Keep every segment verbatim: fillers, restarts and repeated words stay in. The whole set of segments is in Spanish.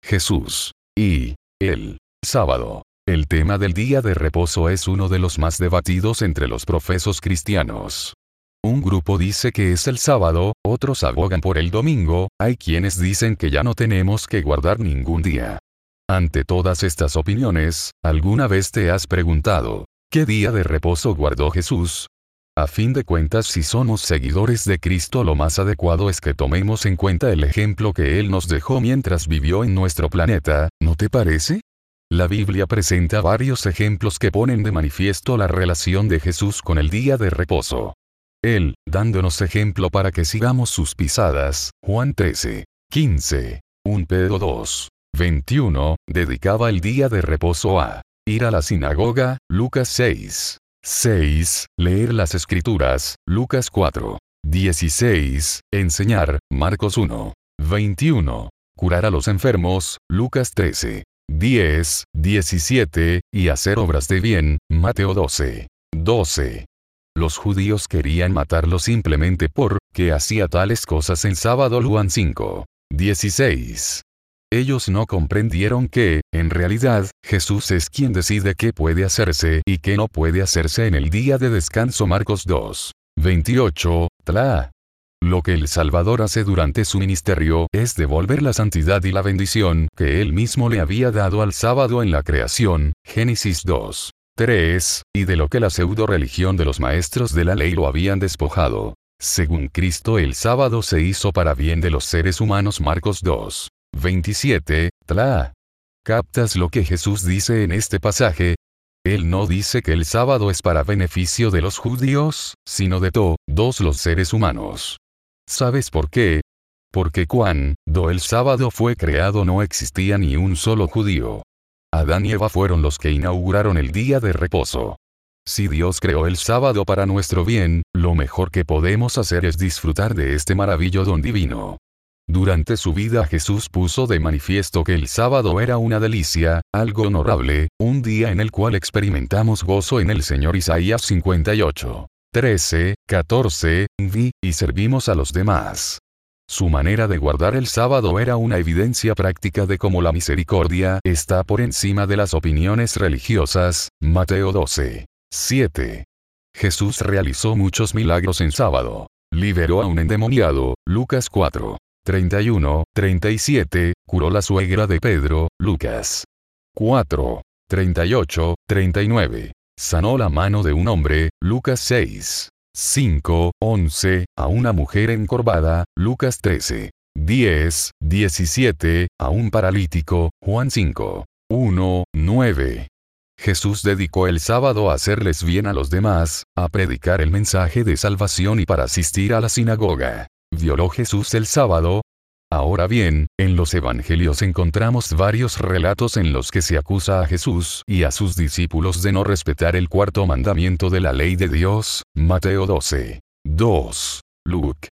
Jesús y el sábado. El tema del día de reposo es uno de los más debatidos entre los profesos cristianos. Un grupo dice que es el sábado, otros abogan por el domingo, hay quienes dicen que ya no tenemos que guardar ningún día. Ante todas estas opiniones, ¿alguna vez te has preguntado, ¿qué día de reposo guardó Jesús? A fin de cuentas, si somos seguidores de Cristo, lo más adecuado es que tomemos en cuenta el ejemplo que Él nos dejó mientras vivió en nuestro planeta, ¿no te parece? La Biblia presenta varios ejemplos que ponen de manifiesto la relación de Jesús con el día de reposo. Él, dándonos ejemplo para que sigamos sus pisadas, Juan trece, quince, primero Pedro dos, veintiuno, dedicaba el día de reposo a ir a la sinagoga, Lucas seis, seis, leer las escrituras, Lucas cuatro, dieciséis, enseñar, Marcos uno, veintiuno, curar a los enfermos, Lucas trece, diez, diecisiete, y hacer obras de bien, Mateo doce, doce. Los judíos querían matarlo simplemente porque hacía tales cosas en sábado, Juan cinco, dieciséis. Ellos no comprendieron que, en realidad, Jesús es quien decide qué puede hacerse y qué no puede hacerse en el día de descanso, Marcos dos, veintiocho, tla. Lo que el Salvador hace durante su ministerio es devolver la santidad y la bendición que Él mismo le había dado al sábado en la creación, Génesis dos, tres, y de lo que la pseudo-religión de los maestros de la ley lo habían despojado. Según Cristo, el sábado se hizo para bien de los seres humanos, Marcos dos, veintisiete, tla. ¿Captas lo que Jesús dice en este pasaje? Él no dice que el sábado es para beneficio de los judíos, sino de todos los seres humanos. ¿Sabes por qué? Porque cuando el sábado fue creado no existía ni un solo judío. Adán y Eva fueron los que inauguraron el día de reposo. Si Dios creó el sábado para nuestro bien, lo mejor que podemos hacer es disfrutar de este maravilloso don divino. Durante su vida Jesús puso de manifiesto que el sábado era una delicia, algo honorable, un día en el cual experimentamos gozo en el Señor, Isaías cincuenta y ocho, trece, catorce, vi, y servimos a los demás. Su manera de guardar el sábado era una evidencia práctica de cómo la misericordia está por encima de las opiniones religiosas, Mateo doce, siete. Jesús realizó muchos milagros en sábado. Liberó a un endemoniado, Lucas cuatro, treinta y uno, treinta y siete, curó la suegra de Pedro, Lucas cuatro, treinta y ocho, treinta y nueve. Sanó la mano de un hombre, Lucas seis, cinco, once, a una mujer encorvada, Lucas trece, diez, diecisiete, a un paralítico, Juan cinco, uno, nueve. Jesús dedicó el sábado a hacerles bien a los demás, a predicar el mensaje de salvación y para asistir a la sinagoga. ¿Violó Jesús el sábado? Ahora bien, en los evangelios encontramos varios relatos en los que se acusa a Jesús y a sus discípulos de no respetar el cuarto mandamiento de la ley de Dios, Mateo doce, dos, Luke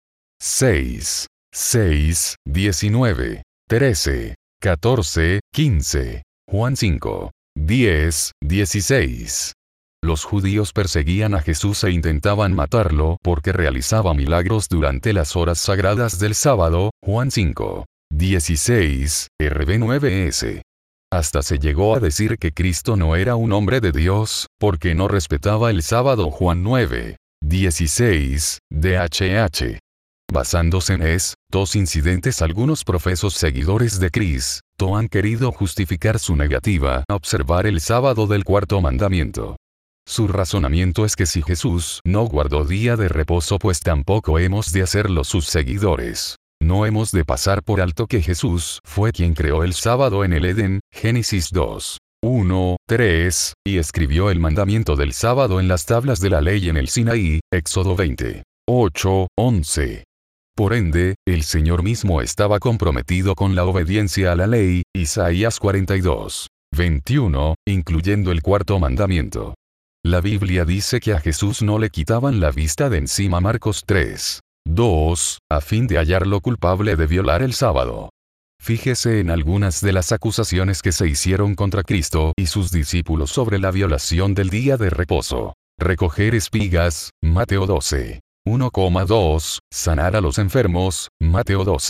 seis, seis, diecinueve, trece, catorce, quince, Juan cinco, diez, dieciséis. Los judíos perseguían a Jesús e intentaban matarlo porque realizaba milagros durante las horas sagradas del sábado, Juan cinco, dieciséis, R B nueve S. Hasta se llegó a decir que Cristo no era un hombre de Dios, porque no respetaba el sábado, Juan nueve, dieciséis, D H H. Basándose en estos incidentes, algunos profesos seguidores de Cristo han querido justificar su negativa a observar el sábado del cuarto mandamiento. Su razonamiento es que si Jesús no guardó día de reposo, pues tampoco hemos de hacerlo sus seguidores. No hemos de pasar por alto que Jesús fue quien creó el sábado en el Edén, Génesis dos, uno, tres, y escribió el mandamiento del sábado en las tablas de la ley en el Sinaí, Éxodo veinte, ocho, once. Por ende, el Señor mismo estaba comprometido con la obediencia a la ley, Isaías cuarenta y dos, veintiuno, incluyendo el cuarto mandamiento. La Biblia dice que a Jesús no le quitaban la vista de encima, Marcos tres, dos, a fin de hallarlo culpable de violar el sábado. Fíjese en algunas de las acusaciones que se hicieron contra Cristo y sus discípulos sobre la violación del día de reposo. Recoger espigas, Mateo doce, uno, dos, sanar a los enfermos, Mateo doce,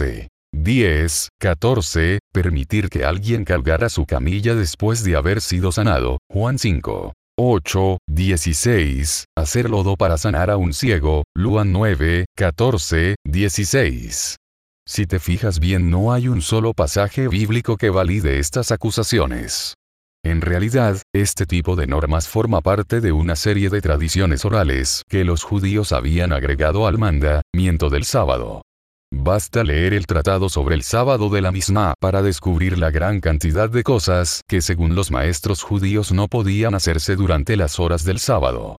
diez, catorce, permitir que alguien cargara su camilla después de haber sido sanado, Juan cinco, ocho, dieciséis, hacer lodo para sanar a un ciego, Juan nueve, catorce, dieciséis. Si te fijas bien, no hay un solo pasaje bíblico que valide estas acusaciones. En realidad, este tipo de normas forma parte de una serie de tradiciones orales que los judíos habían agregado al mandamiento del sábado. Basta leer el tratado sobre el sábado de la Misná para descubrir la gran cantidad de cosas que según los maestros judíos no podían hacerse durante las horas del sábado.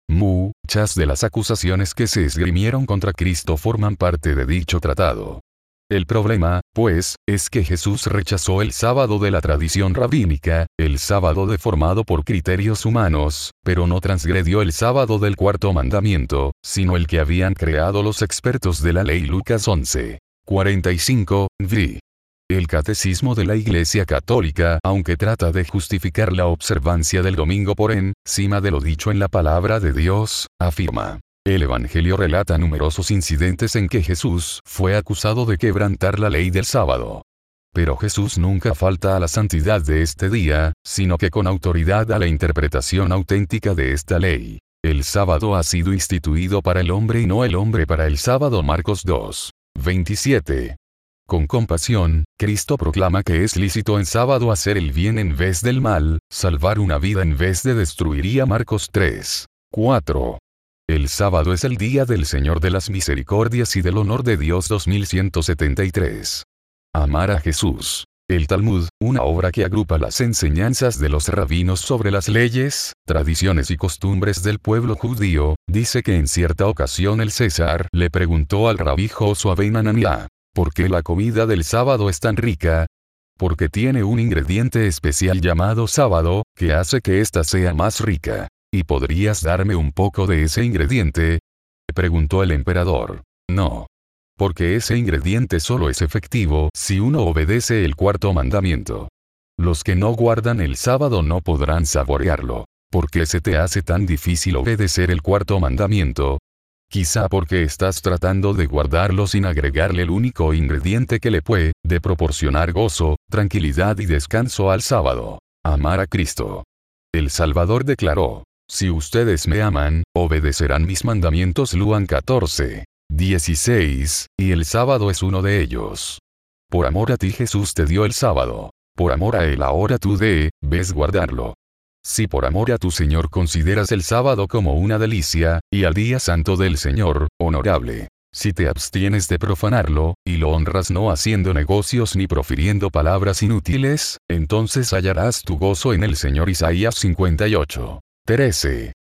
Muchas de las acusaciones que se esgrimieron contra Cristo forman parte de dicho tratado. El problema, pues, es que Jesús rechazó el sábado de la tradición rabínica, el sábado deformado por criterios humanos, pero no transgredió el sábado del cuarto mandamiento, sino el que habían creado los expertos de la ley. Lucas once, cuarenta y cinco, v. El Catecismo de la Iglesia Católica, aunque trata de justificar la observancia del domingo por encima de lo dicho en la palabra de Dios, afirma: el Evangelio relata numerosos incidentes en que Jesús fue acusado de quebrantar la ley del sábado. Pero Jesús nunca falta a la santidad de este día, sino que con autoridad a la interpretación auténtica de esta ley. El sábado ha sido instituido para el hombre y no el hombre para el sábado. Marcos dos, veintisiete. Con compasión, Cristo proclama que es lícito en sábado hacer el bien en vez del mal, salvar una vida en vez de destruiría. Marcos tres, cuatro. El sábado es el día del Señor de las misericordias y del honor de Dios. dos mil ciento setenta y tres. Amar a Jesús. El Talmud, una obra que agrupa las enseñanzas de los rabinos sobre las leyes, tradiciones y costumbres del pueblo judío, dice que en cierta ocasión el César le preguntó al rabí Josué ben Hananiah: ¿por qué la comida del sábado es tan rica? Porque tiene un ingrediente especial llamado sábado, que hace que ésta sea más rica. ¿Y podrías darme un poco de ese ingrediente?, preguntó el emperador. No. Porque ese ingrediente solo es efectivo si uno obedece el cuarto mandamiento. Los que no guardan el sábado no podrán saborearlo. ¿Por qué se te hace tan difícil obedecer el cuarto mandamiento? Quizá porque estás tratando de guardarlo sin agregarle el único ingrediente que le puede de proporcionar gozo, tranquilidad y descanso al sábado: amar a Cristo. El Salvador declaró: si ustedes me aman, obedecerán mis mandamientos. Juan catorce, dieciséis, y el sábado es uno de ellos. Por amor a ti Jesús te dio el sábado. Por amor a Él ahora tú debes guardarlo. Si por amor a tu Señor consideras el sábado como una delicia, y al día santo del Señor, honorable. Si te abstienes de profanarlo, y lo honras no haciendo negocios ni profiriendo palabras inútiles, entonces hallarás tu gozo en el Señor. Isaías cincuenta y ocho, trece.